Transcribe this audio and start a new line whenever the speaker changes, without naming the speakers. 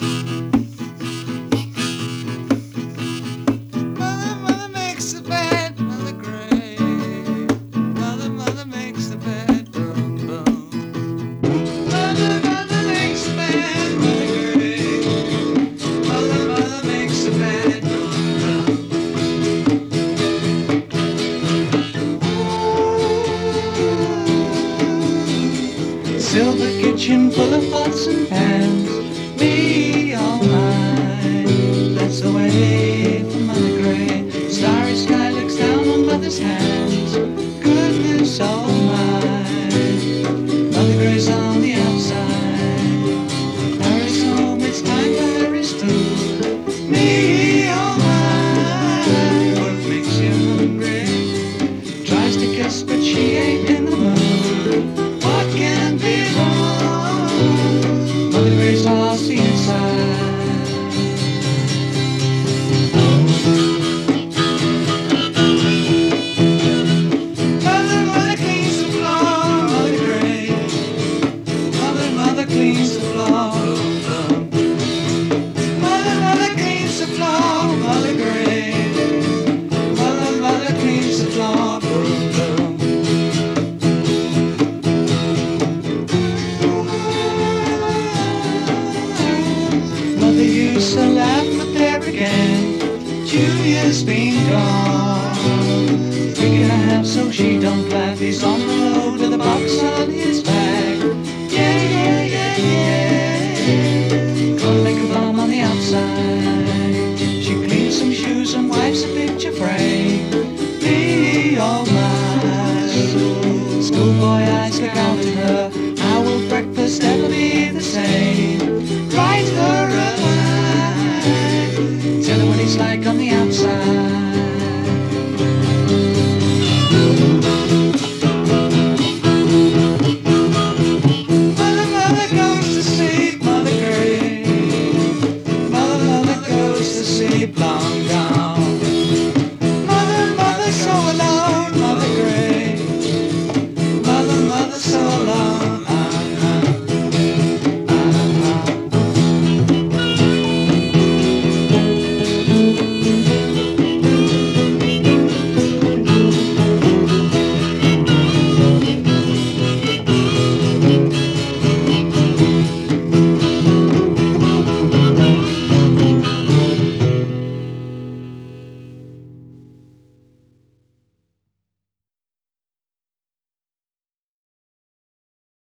Mother, mother makes the bed, mother gray. Mother, mother makes the bed, boom, boom. Mother, mother makes the bed, mother gray. Mother, mother makes the bed, boom, boom. Silver kitchen full of pots and pans. Me all mine. That's the way for Mother Gray. Starry sky looks down on Mother's hands. Goodness all mine. Mother Gray's on the outside. Harry's home, it's time for Harry's too. Me all mine. What makes you hungry? Tries to kiss, but she ain't in the mood. What can be wrong? Mother Gray's lost the inside. Mother, mother cleans the floor, Mother Gray. Mother, mother cleans the floor. Mother, mother cleans the floor, Mother Gray. Mother, mother cleans the floor. Mother used to laugh, but there again, Julia's been gone. We can have so she don't laugh. He's on the road with a box on his back. Yeah, yeah, yeah, yeah. Gonna make a bomb on the outside. She cleans some shoes and wipes a picture frame. Me all mine. Schoolboy eyes look out at her. How will breakfast ever be the same? Write her a line. Tell her what he's like on the outside. Mother, mother goes to sleep, Mother Gray. Mother, mother goes to sleep, long gone. Mother, mother so alone, Mother Gray. Mother, mother so